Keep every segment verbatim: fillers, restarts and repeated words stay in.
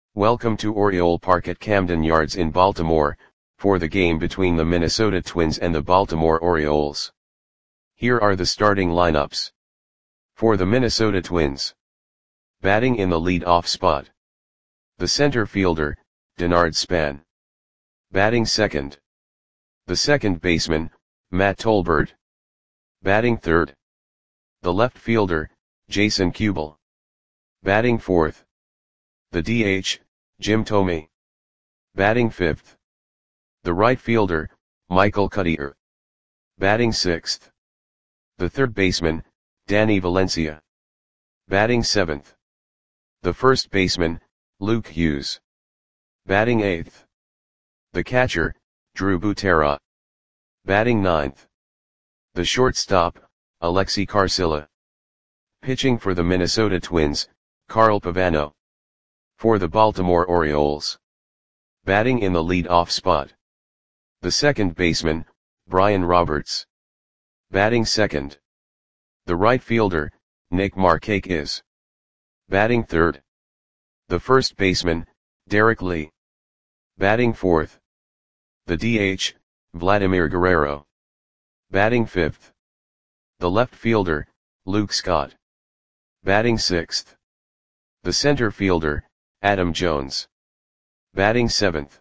Welcome to Oriole Park at Camden Yards in Baltimore, for the game between the Minnesota Twins and the Baltimore Orioles. Here are the starting lineups. For the Minnesota Twins. Batting in the lead-off spot. The center fielder, Denard Span. Batting second. The second baseman, Matt Tolbert. Batting third. The left fielder, Jason Kubel. Batting fourth. The D H, Jim Thome. Batting fifth. The right fielder, Michael Cuddyer. Batting sixth. The third baseman, Danny Valencia. Batting seventh. The first baseman, Luke Hughes. Batting eighth. The catcher, Drew Butera. Batting ninth. The shortstop, Alexi Carcilla. Pitching for the Minnesota Twins, Carl Pavano. For the Baltimore Orioles. Batting in the lead-off spot. The second baseman, Brian Roberts. Batting second. The right fielder, Nick Markakis. Batting third. The first baseman, Derek Lee. Batting fourth. The D H, Vladimir Guerrero. Batting fifth. The left fielder, Luke Scott. Batting sixth. The center fielder, Adam Jones. Batting seventh.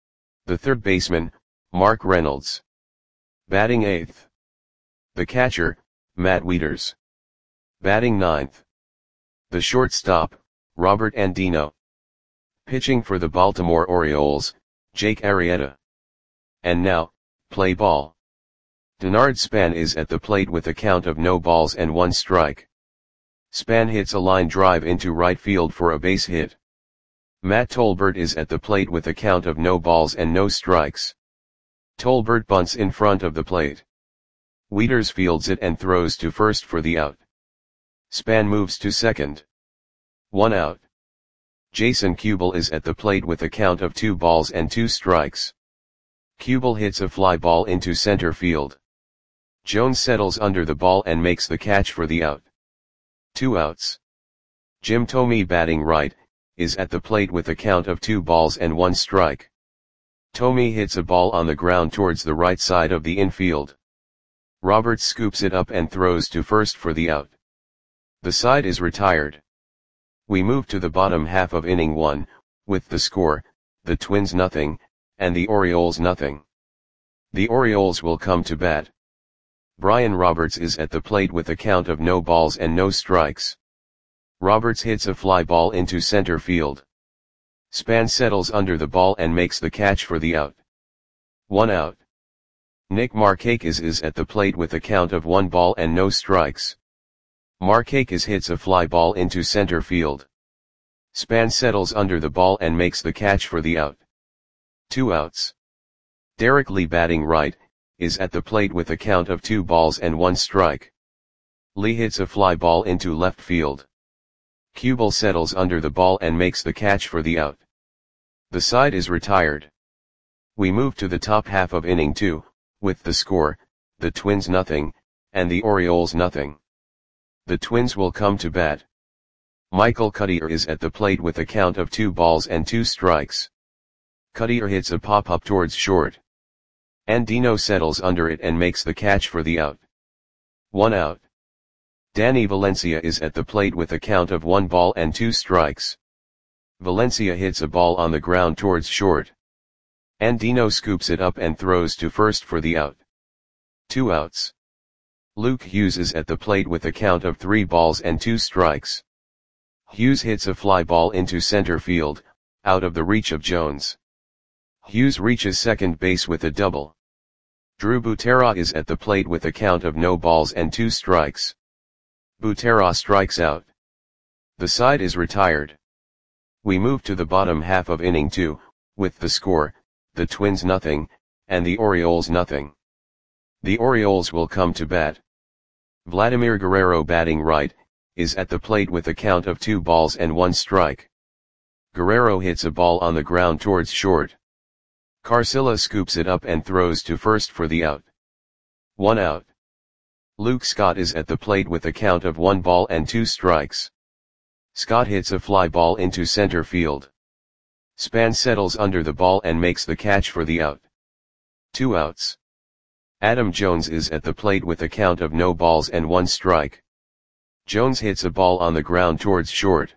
The third baseman, Mark Reynolds. Batting eighth. The catcher, Matt Wieters. Batting ninth. The shortstop, Robert Andino. Pitching for the Baltimore Orioles, Jake Arrieta. And now, play ball. Denard Span is at the plate with a count of no balls and one strike. Span hits a line drive into right field for a base hit. Matt Tolbert is at the plate with a count of no balls and no strikes. Tolbert bunts in front of the plate. Wieters fields it and throws to first for the out. Span moves to second. One out. Jason Kubel is at the plate with a count of two balls and two strikes. Kubel hits a fly ball into center field. Jones settles under the ball and makes the catch for the out. Two outs. Jim Thome, batting right, is at the plate with a count of two balls and one strike. Thome hits a ball on the ground towards the right side of the infield. Roberts scoops it up and throws to first for the out. The side is retired. We move to the bottom half of inning one, with the score, the Twins nothing, and the Orioles nothing. The Orioles will come to bat. Brian Roberts is at the plate with a count of no balls and no strikes. Roberts hits a fly ball into center field. Span settles under the ball and makes the catch for the out. One out. Nick Markakis is at the plate with a count of one ball and no strikes. Markakis hits a fly ball into center field. Span settles under the ball and makes the catch for the out. Two outs. Derek Lee, batting right, is at the plate with a count of two balls and one strike. Lee hits a fly ball into left field. Kubel settles under the ball and makes the catch for the out. The side is retired. We move to the top half of inning two, with the score, the Twins nothing, and the Orioles nothing. The Twins will come to bat. Michael Cuddyer is at the plate with a count of two balls and two strikes. Cuddyer hits a pop-up towards short. Andino settles under it and makes the catch for the out. One out. Danny Valencia is at the plate with a count of one ball and two strikes. Valencia hits a ball on the ground towards short. Andino scoops it up and throws to first for the out. Two outs. Luke Hughes is at the plate with a count of three balls and two strikes. Hughes hits a fly ball into center field, out of the reach of Jones. Hughes reaches second base with a double. Drew Butera is at the plate with a count of no balls and two strikes. Butera strikes out. The side is retired. We move to the bottom half of inning two, with the score, the Twins nothing, and the Orioles nothing. The Orioles will come to bat. Vladimir Guerrero, batting right, is at the plate with a count of two balls and one strike. Guerrero hits a ball on the ground towards short. Carcilla scoops it up and throws to first for the out. One out. Luke Scott is at the plate with a count of one ball and two strikes. Scott hits a fly ball into center field. Span settles under the ball and makes the catch for the out. Two outs. Adam Jones is at the plate with a count of no balls and one strike. Jones hits a ball on the ground towards short.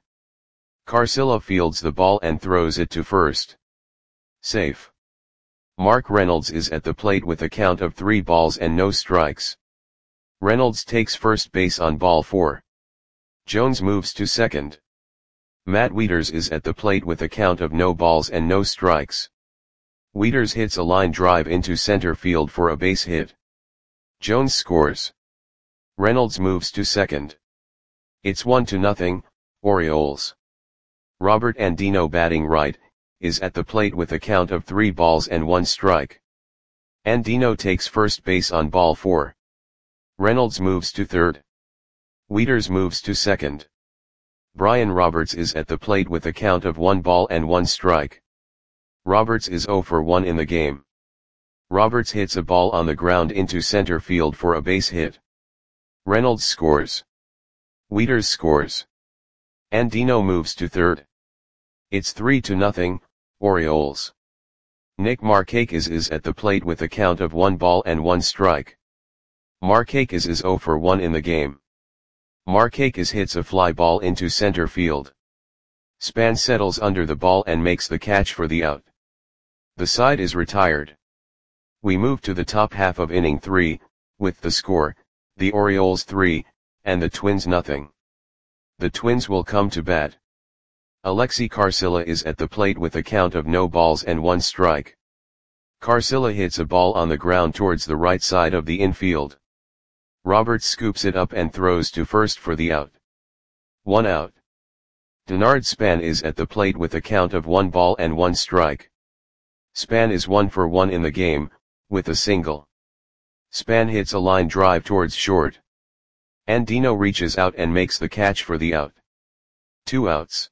Carcilla fields the ball and throws it to first. Safe. Mark Reynolds is at the plate with a count of three balls and no strikes. Reynolds takes first base on ball four. Jones moves to second. Matt Wieters is at the plate with a count of no balls and no strikes. Wieters hits a line drive into center field for a base hit. Jones scores. Reynolds moves to second. It's one to nothing, Orioles. Robert Andino, batting right, is at the plate with a count of three balls and one strike. Andino takes first base on ball four. Reynolds moves to third. Wieters moves to second. Brian Roberts is at the plate with a count of one ball and one strike. Roberts is zero for one in the game. Roberts hits a ball on the ground into center field for a base hit. Reynolds scores. Wieters scores. Andino moves to third. It's three to nothing, Orioles. Nick Markakis is at the plate with a count of one ball and one strike. Markakis is zero for one in the game. Markakis hits a fly ball into center field. Span settles under the ball and makes the catch for the out. The side is retired. We move to the top half of inning three, with the score, the Orioles three, and the Twins nothing. The Twins will come to bat. Alexi Carcilla is at the plate with a count of no balls and one strike. Carcilla hits a ball on the ground towards the right side of the infield. Roberts scoops it up and throws to first for the out. One out. Denard Span is at the plate with a count of one ball and one strike. Span is one for one in the game, with a single. Span hits a line drive towards short. Andino reaches out and makes the catch for the out. Two outs.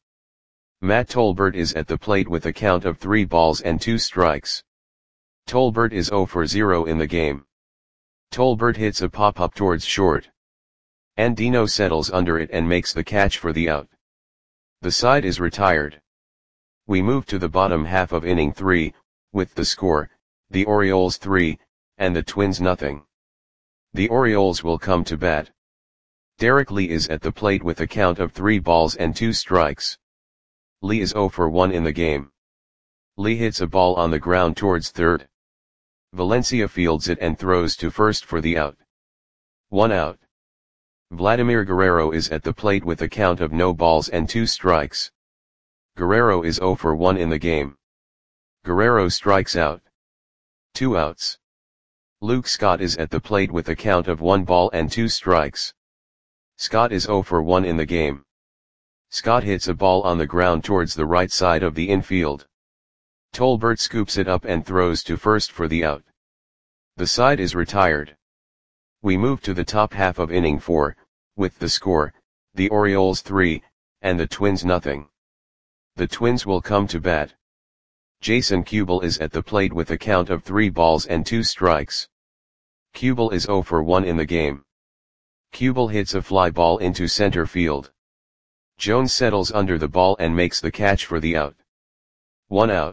Matt Tolbert is at the plate with a count of three balls and two strikes. Tolbert is zero for zero in the game. Tolbert hits a pop-up towards short. Andino settles under it and makes the catch for the out. The side is retired. We move to the bottom half of inning three, with the score, the Orioles three, and the Twins nothing. The Orioles will come to bat. Derek Lee is at the plate with a count of three balls and two strikes. Lee is zero for one in the game. Lee hits a ball on the ground towards third. Valencia fields it and throws to first for the out. One out. Vladimir Guerrero is at the plate with a count of no balls and two strikes. Guerrero is zero for one in the game. Guerrero strikes out. Two outs. Luke Scott is at the plate with a count of one ball and two strikes. Scott is zero for one in the game. Scott hits a ball on the ground towards the right side of the infield. Tolbert scoops it up and throws to first for the out. The side is retired. We move to the top half of inning four, with the score, the Orioles three, and the Twins nothing. The Twins will come to bat. Jason Kubel is at the plate with a count of three balls and two strikes. Kubel is zero for one in the game. Kubel hits a fly ball into center field. Jones settles under the ball and makes the catch for the out. One out.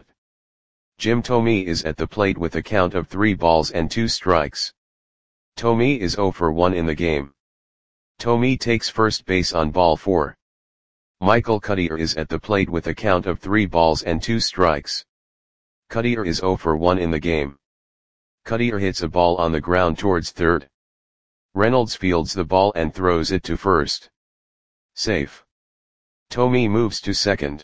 Jim Thome is at the plate with a count of three balls and two strikes. Thome is zero for one in the game. Thome takes first base on ball four. Michael Cuddyer is at the plate with a count of three balls and two strikes. Cuddyer is zero for one in the game. Cuddyer hits a ball on the ground towards third. Reynolds fields the ball and throws it to first. Safe. Thome moves to second.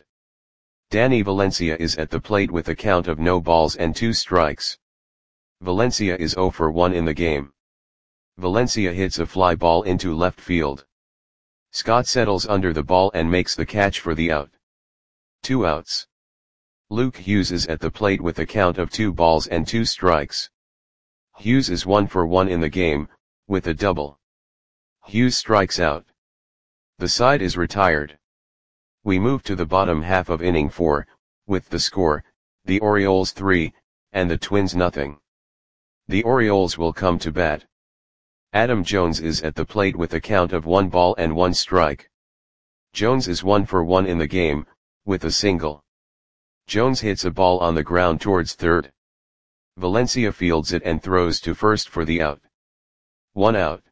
Danny Valencia is at the plate with a count of no balls and two strikes. Valencia is zero for one in the game. Valencia hits a fly ball into left field. Scott settles under the ball and makes the catch for the out. Two outs. Luke Hughes is at the plate with a count of two balls and two strikes. Hughes is one for one in the game, with a double. Hughes strikes out. The side is retired. We move to the bottom half of inning four, with the score, the Orioles three, and the Twins nothing. The Orioles will come to bat. Adam Jones is at the plate with a count of one ball and one strike. Jones is one for one in the game, with a single. Jones hits a ball on the ground towards third. Valencia fields it and throws to first for the out. One out.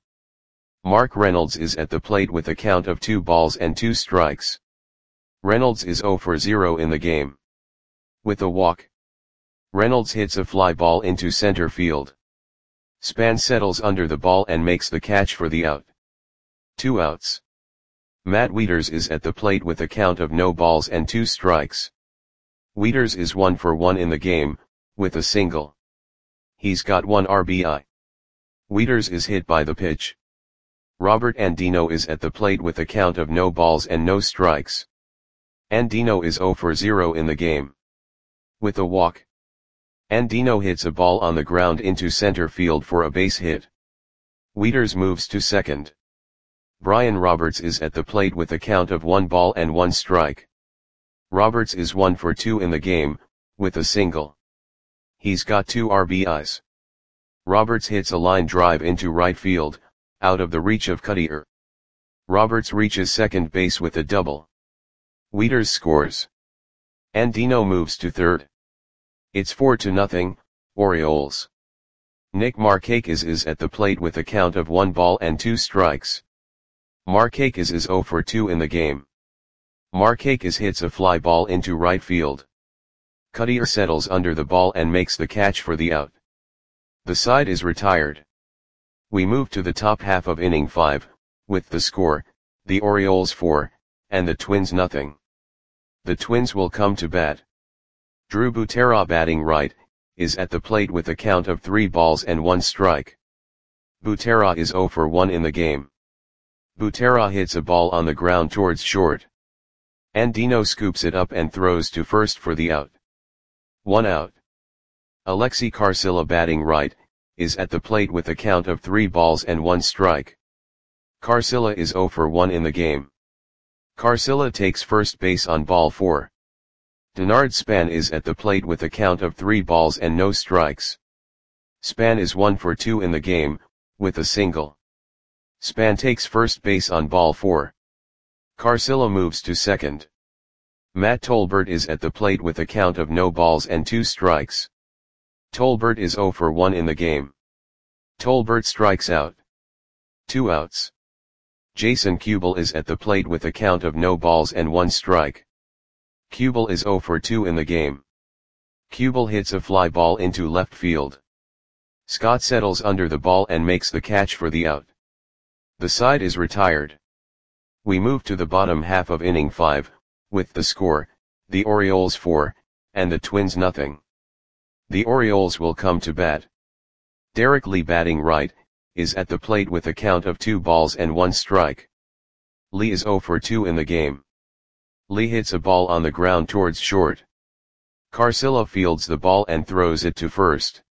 Mark Reynolds is at the plate with a count of two balls and two strikes. Reynolds is zero for zero in the game. With a walk, Reynolds hits a fly ball into center field. Span settles under the ball and makes the catch for the out. Two outs. Matt Wieters is at the plate with a count of no balls and two strikes. Wieters is one for one in the game, with a single. He's got one R B I. Wieters is hit by the pitch. Robert Andino is at the plate with a count of no balls and no strikes. Andino is zero for zero in the game. With a walk, Andino hits a ball on the ground into center field for a base hit. Wieters moves to second. Brian Roberts is at the plate with a count of one ball and one strike. Roberts is one for two in the game, with a single. He's got two R B Is. Roberts hits a line drive into right field, out of the reach of Cuttier. Roberts reaches second base with a double. Wieters scores. Andino moves to third. It's four to nothing, Orioles. Nick Markakis is at the plate with a count of one ball and two strikes. Markakis is zero for two in the game. Markakis hits a fly ball into right field. Cuttier settles under the ball and makes the catch for the out. The side is retired. We move to the top half of inning five, with the score, the Orioles four, and the Twins nothing. The Twins will come to bat. Drew Butera, batting right, is at the plate with a count of three balls and one strike. Butera is zero for one in the game. Butera hits a ball on the ground towards short. Andino scoops it up and throws to first for the out. One out. Alexi Carcilla, batting right, is at the plate with a count of three balls and one strike. Carcilla is zero for one in the game. Carcilla takes first base on ball four. Denard Span is at the plate with a count of three balls and no strikes. Span is one for two in the game, with a single. Span takes first base on ball four. Carcilla moves to second. Matt Tolbert is at the plate with a count of no balls and two strikes. Tolbert is zero for one in the game. Tolbert strikes out. Two outs. Jason Kubel is at the plate with a count of no balls and one strike. Kubel is zero for two in the game. Kubel hits a fly ball into left field. Scott settles under the ball and makes the catch for the out. The side is retired. We move to the bottom half of inning five, with the score, the Orioles four, and the Twins nothing. The Orioles will come to bat. Derek Lee, batting right, is at the plate with a count of two balls and one strike. Lee is zero for two in the game. Lee hits a ball on the ground towards short. Carcilla fields the ball and throws it to first.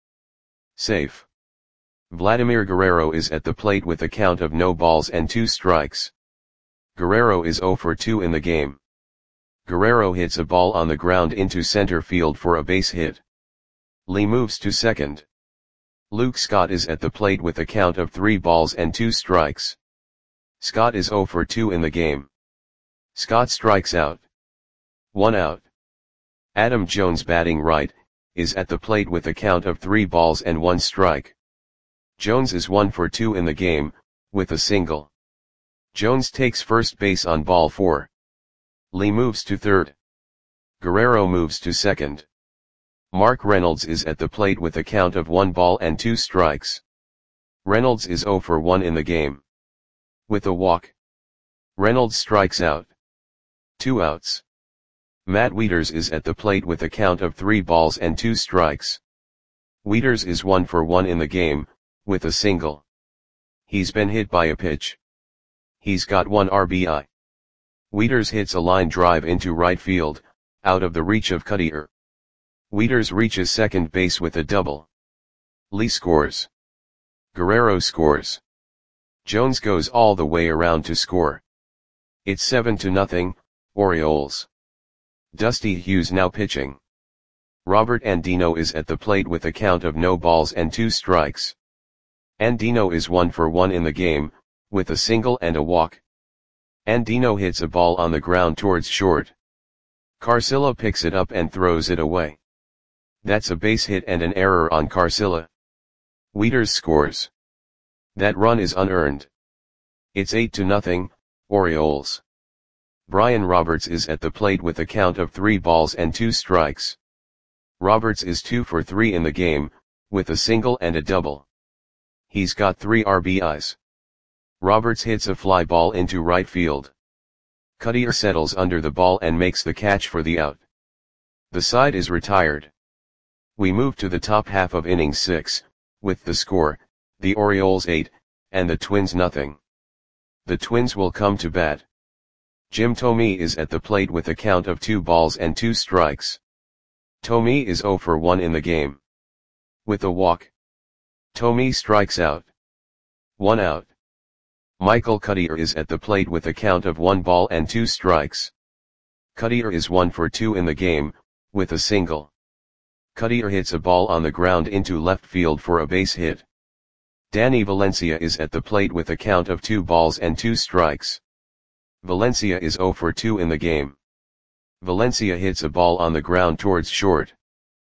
Safe. Vladimir Guerrero is at the plate with a count of no balls and two strikes. Guerrero is zero for two in the game. Guerrero hits a ball on the ground into center field for a base hit. Lee moves to second. Luke Scott is at the plate with a count of three balls and two strikes. Scott is zero for two in the game. Scott strikes out. One out. Adam Jones, batting right, is at the plate with a count of three balls and one strike. Jones is one for two in the game, with a single. Jones takes first base on ball four. Lee moves to third. Guerrero moves to second. Mark Reynolds is at the plate with a count of one ball and two strikes. Reynolds is zero for one in the game. With a walk, Reynolds strikes out. Two outs. Matt Wieters is at the plate with a count of three balls and two strikes. Wieters is one for one in the game, with a single. He's been hit by a pitch. He's got one R B I. Wieters hits a line drive into right field, out of the reach of Cuttier. Wieters reaches second base with a double. Lee scores. Guerrero scores. Jones goes all the way around to score. It's seven to nothing, Orioles. Dusty Hughes now pitching. Robert Andino is at the plate with a count of no balls and two strikes. Andino is one for one in the game, with a single and a walk. Andino hits a ball on the ground towards short. Carcilla picks it up and throws it away. That's a base hit and an error on Carcilla. Wieters scores. That run is unearned. It's eight to nothing, Orioles. Brian Roberts is at the plate with a count of three balls and two strikes. Roberts is two for three in the game, with a single and a double. He's got three R B Is. Roberts hits a fly ball into right field. Cuttier settles under the ball and makes the catch for the out. The side is retired. We move to the top half of inning six, with the score, the Orioles eight, and the Twins nothing. The Twins will come to bat. Jim Thome is at the plate with a count of two balls and two strikes. Thome is zero for one in the game. With a walk. Thome strikes out. One out. Michael Cuttier is at the plate with a count of one ball and two strikes. Cuttier is one for two in the game, with a single. Cuttier hits a ball on the ground into left field for a base hit. Danny Valencia is at the plate with a count of two balls and two strikes. Valencia is zero for two in the game. Valencia hits a ball on the ground towards short.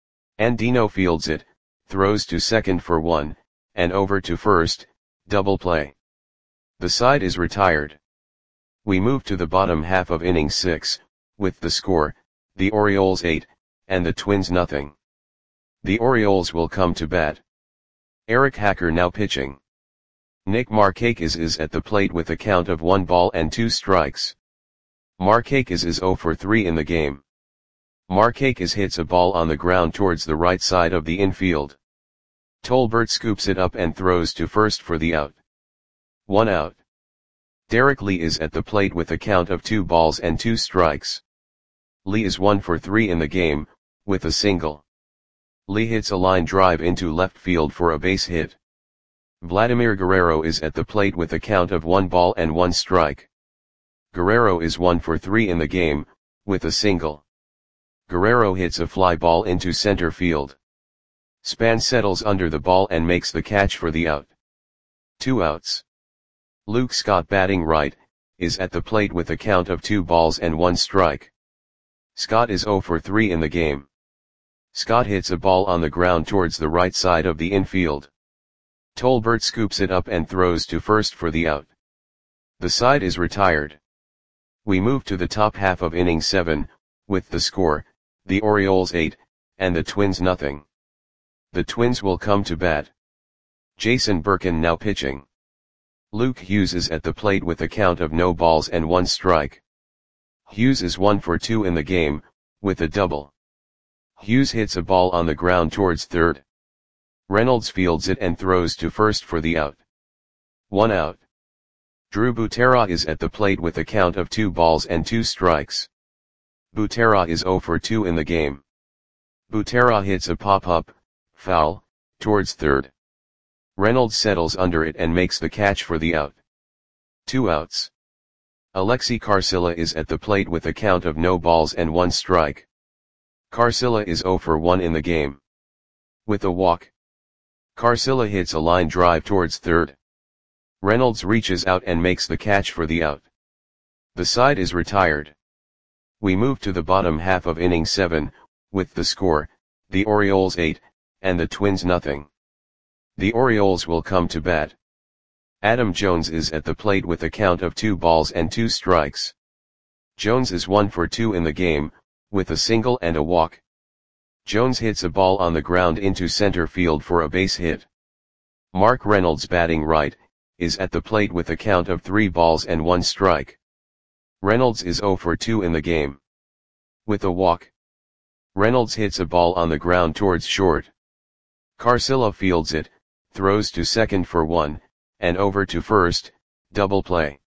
Andino fields it, throws to second for one, and over to first, double play. The side is retired. We move to the bottom half of inning six, with the score, the Orioles eight, and the Twins nothing. The Orioles will come to bat. Eric Hacker now pitching. Nick Markakis is at the plate with a count of one ball and two strikes. Markakis is zero for three in the game. Markakis hits a ball on the ground towards the right side of the infield. Tolbert scoops it up and throws to first for the out. One out. Derek Lee is at the plate with a count of two balls and two strikes. Lee is one for three in the game, with a single. Lee hits a line drive into left field for a base hit. Vladimir Guerrero is at the plate with a count of one ball and one strike. Guerrero is one for three in the game, with a single. Guerrero hits a fly ball into center field. Span settles under the ball and makes the catch for the out. Two outs. Luke Scott batting right, is at the plate with a count of two balls and one strike. Scott is zero for three in the game. Scott hits a ball on the ground towards the right side of the infield. Tolbert scoops it up and throws to first for the out. The side is retired. We move to the top half of inning seven, with the score, the Orioles eight, and the Twins nothing. The Twins will come to bat. Jason Birkin now pitching. Luke Hughes is at the plate with a count of no balls and one strike. Hughes is one for two in the game, with a double. Hughes hits a ball on the ground towards third. Reynolds fields it and throws to first for the out. One out. Drew Butera is at the plate with a count of two balls and two strikes. Butera is zero for two in the game. Butera hits a pop-up, foul, towards third. Reynolds settles under it and makes the catch for the out. Two outs. Alexi Carcilla is at the plate with a count of no balls and one strike. Carcilla is zero for one in the game. With a walk. Carcilla hits a line drive towards third. Reynolds reaches out and makes the catch for the out. The side is retired. We move to the bottom half of inning seven, with the score, the Orioles eight, and the Twins nothing. The Orioles will come to bat. Adam Jones is at the plate with a count of two balls and two strikes. Jones is one for two in the game, with a single and a walk. Jones hits a ball on the ground into center field for a base hit. Mark Reynolds batting right, is at the plate with a count of three balls and one strike. Reynolds is zero for two in the game. With a walk. Reynolds hits a ball on the ground towards short. Carcilla fields it, throws to second for one, and over to first, double play.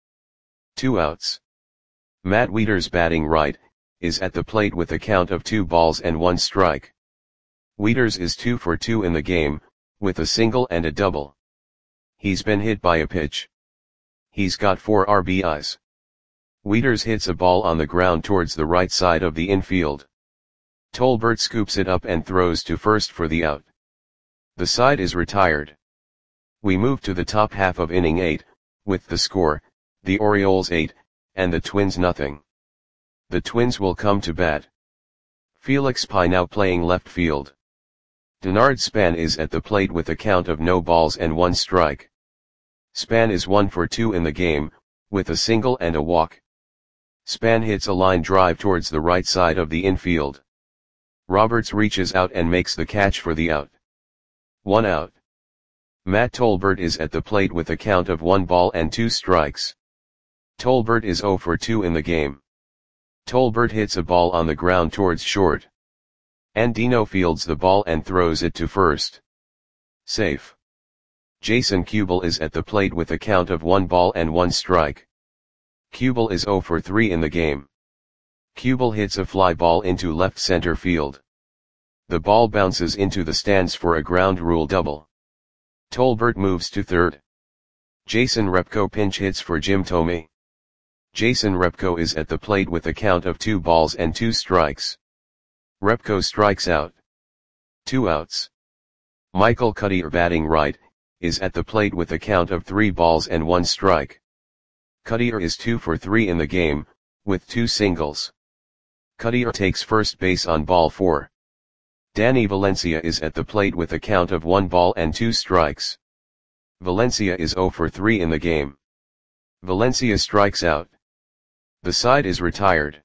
Two outs. Matt Wieters batting right, is at the plate with a count of two balls and one strike. Wieters is two for two in the game, with a single and a double. He's been hit by a pitch. He's got four R B Is. Wieters hits a ball on the ground towards the right side of the infield. Tolbert scoops it up and throws to first for the out. The side is retired. We move to the top half of inning eight, with the score, the Orioles eight, and the Twins nothing. The Twins will come to bat. Felix Pie now playing left field. Denard Span is at the plate with a count of no balls and one strike. Span is one for two in the game, with a single and a walk. Span hits a line drive towards the right side of the infield. Roberts reaches out and makes the catch for the out. One out. Matt Tolbert is at the plate with a count of one ball and two strikes. Tolbert is zero for two in the game. Tolbert hits a ball on the ground towards short. Andino fields the ball and throws it to first. Safe. Jason Kubel is at the plate with a count of one ball and one strike. Kubel is zero for three in the game. Kubel hits a fly ball into left center field. The ball bounces into the stands for a ground rule double. Tolbert moves to third. Jason Repko pinch hits for Jim Thome. Jason Repko is at the plate with a count of two balls and two strikes. Repko strikes out. Two outs. Michael Cuddyer batting right, is at the plate with a count of three balls and one strike. Cuddyer is two for three in the game, with two singles. Cuddyer takes first base on ball four. Danny Valencia is at the plate with a count of one ball and two strikes. Valencia is zero for three in the game. Valencia strikes out. The side is retired.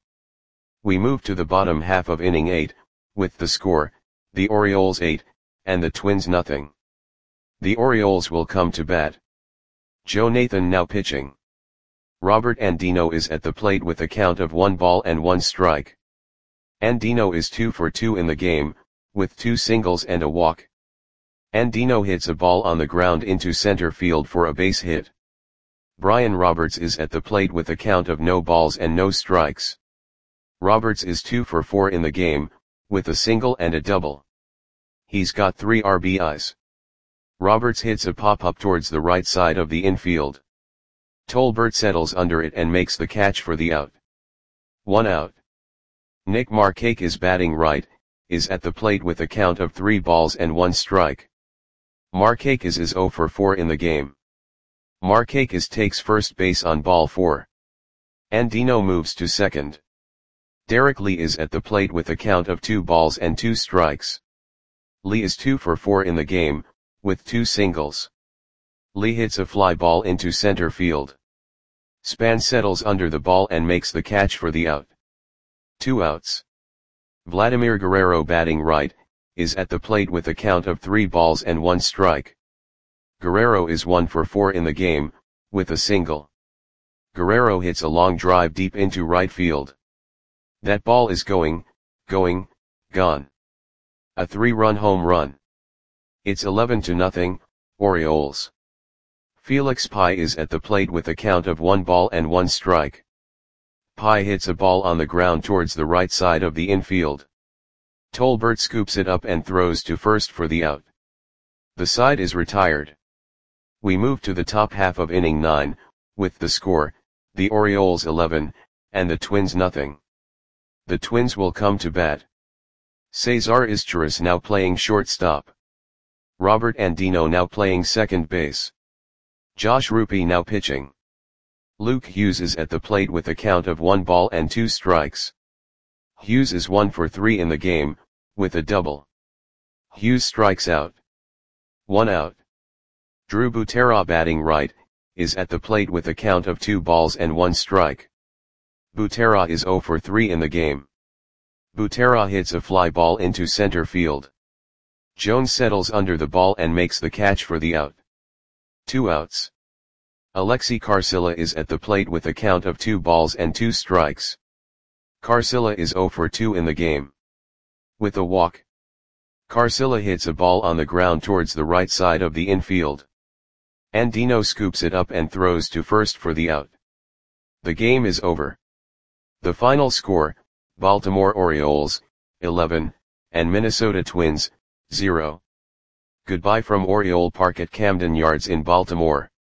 We move to the bottom half of inning eight, with the score, the Orioles eight, and the Twins nothing. The Orioles will come to bat. Joe Nathan now pitching. Robert Andino is at the plate with a count of one ball and one strike. Andino is two for two in the game, with two singles and a walk. Andino hits a ball on the ground into center field for a base hit. Brian Roberts is at the plate with a count of no balls and no strikes. Roberts is two for four in the game, with a single and a double. He's got three R B Is. Roberts hits a pop-up towards the right side of the infield. Tolbert settles under it and makes the catch for the out. One out. Nick Markakis is batting right, is at the plate with a count of three balls and one strike. Markakis is zero for four in the game. Markakis takes first base on ball four. Andino moves to second. Derek Lee is at the plate with a count of two balls and two strikes. Lee is two for four in the game, with two singles. Lee hits a fly ball into center field. Span settles under the ball and makes the catch for the out. Two outs. Vladimir Guerrero batting right, is at the plate with a count of three balls and one strike. Guerrero is one for four in the game, with a single. Guerrero hits a long drive deep into right field. That ball is going, going, gone. A three-run home run. It's eleven to nothing, Orioles. Felix Pie is at the plate with a count of one ball and one strike. Pie hits a ball on the ground towards the right side of the infield. Tolbert scoops it up and throws to first for the out. The side is retired. We move to the top half of inning nine, with the score, the Orioles eleven, and the Twins nothing. The Twins will come to bat. Cesar Izturis now playing shortstop. Robert Andino now playing second base. Josh Rupe now pitching. Luke Hughes is at the plate with a count of one ball and two strikes. Hughes is one for three in the game, with a double. Hughes strikes out. One out. Drew Butera batting right, is at the plate with a count of two balls and one strike. Butera is zero for three in the game. Butera hits a fly ball into center field. Jones settles under the ball and makes the catch for the out. Two outs. Alexi Carcilla is at the plate with a count of two balls and two strikes. Carcilla is zero for two in the game. With a walk. Carcilla hits a ball on the ground towards the right side of the infield. Andino scoops it up and throws to first for the out. The game is over. The final score, Baltimore Orioles, eleven, and Minnesota Twins, zero. Goodbye from Oriole Park at Camden Yards in Baltimore.